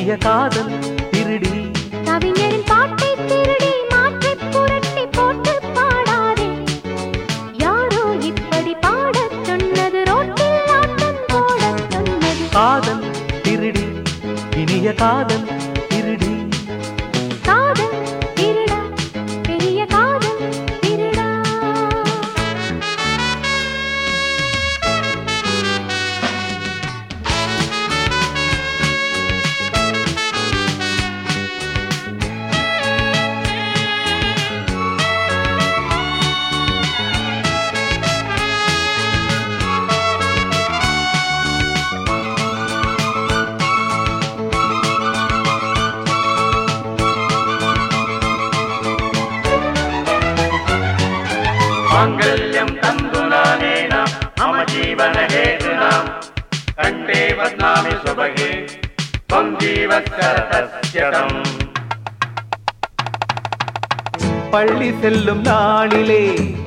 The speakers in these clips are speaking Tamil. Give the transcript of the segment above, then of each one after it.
இனிய காதல் திருடி கவிஞரின் பாட்டை திருடி மாற்றி புரட்டி போட்டு பாடாதே. யாரோ இப்படி பாடச் சொன்னது, ரோட்டில் ஆட்டம் போடச் சொன்னது. காதல் திருடி இனிய காதல் திருடி காதல் திருடா, பெரிய காதல் திருடா. माङ्गल्यं तन्तुनानेन मम जीवनहेतुना कण्ठे बध्नामि सुभगे त्वं जीवत्करतस्यतम्. பள்ளி செல்லும் நாளிலே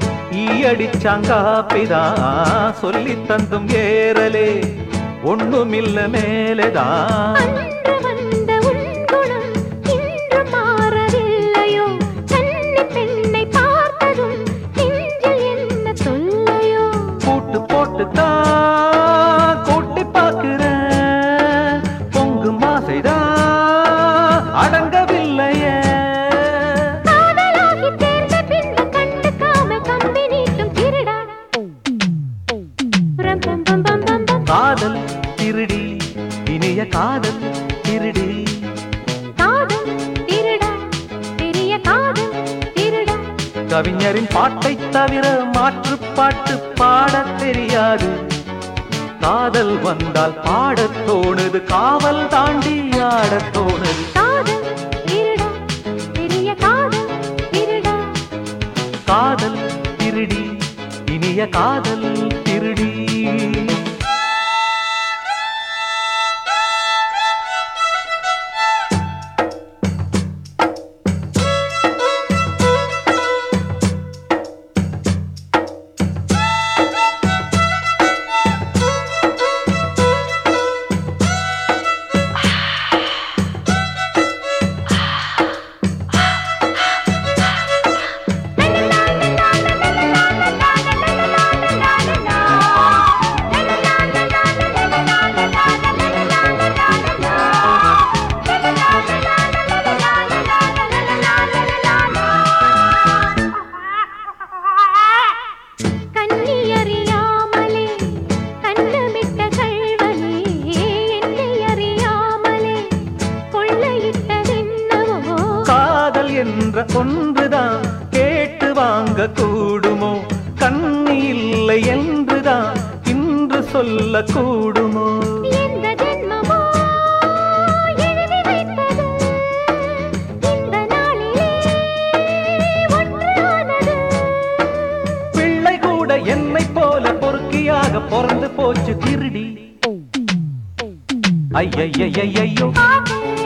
ஈயடிச்சாங்காப்பிதான் சொல்லி தந்தும் ஏறலே ஒண்ணுமில்ல மேலேதான். அன்று வந்த உன் குணம் இன்று மாறவில்லையோ? கன்னி பெண்ணை பார்த்ததும் நெஞ்சில் என்ன சொல்லையோ? கூட்டு போட்டுத்தான் கூட்டி பார்க்கிறேன், பொங்கு மாசைதான் அடங்கவில்லையே. காதலாகி சேர்ந்த பின்பு கண்டுக்காம கம்பி நீட்டும் திருடா. ரம் பம் பம் பம் பம் பம். காதல் திருடி இனிய காதல் திருடி காதல் திருடா, பெரிய காதல் திருடா. கவிஞரின் பாட்டை தவிர மாற்று பாட்டு பாடத் தெரியாது. காதல் வந்தால் பாடத் தோணுது, காவல் தாண்டி ஆடத் தோணுது. காதல் திருடா, பெரிய காதல் திருடா. காதல் திருடி இனிய காதல் திருடி. கண்ணியறியாமலே கண்டமிட்ட கள்வனே, என்னை அறியாமலே கொள்ளையிட்டதென்னவோ? காதல் என்ற ஒன்றுதான் கேட்டு வாங்க கூடுமோ? கண்ணி இல்லை என்றுதான் இன்று சொல்ல கூடுமோ? எந்த ஜென்மமோ எழுதி வைத்தது, இந்த நாளிலே ஒன்றானது. பிள்ளை கூட என்னை போல பொறுக்கியாக பிறந்து போச்சு திருடி. ஐயையையையோ காதல்